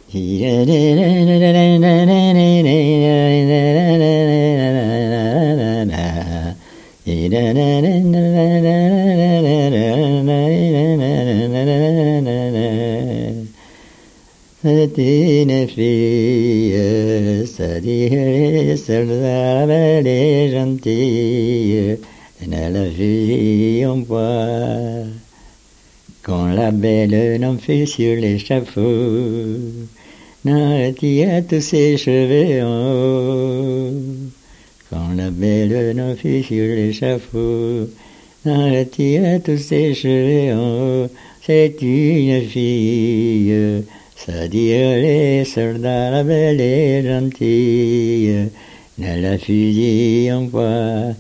C'était une fille, ça dirait, celle-là, belle et gentille, elle a fusillé en bois. Quand la belle n'en fait sur l'échafaud, Nartia tous ses cheveux en haut. Quand la belle n'en fait sur l'échafaud, Nartia tous ses cheveux en haut. C'est une fille, ça dit les soldats, la belle et gentille, elle a fusil en bois.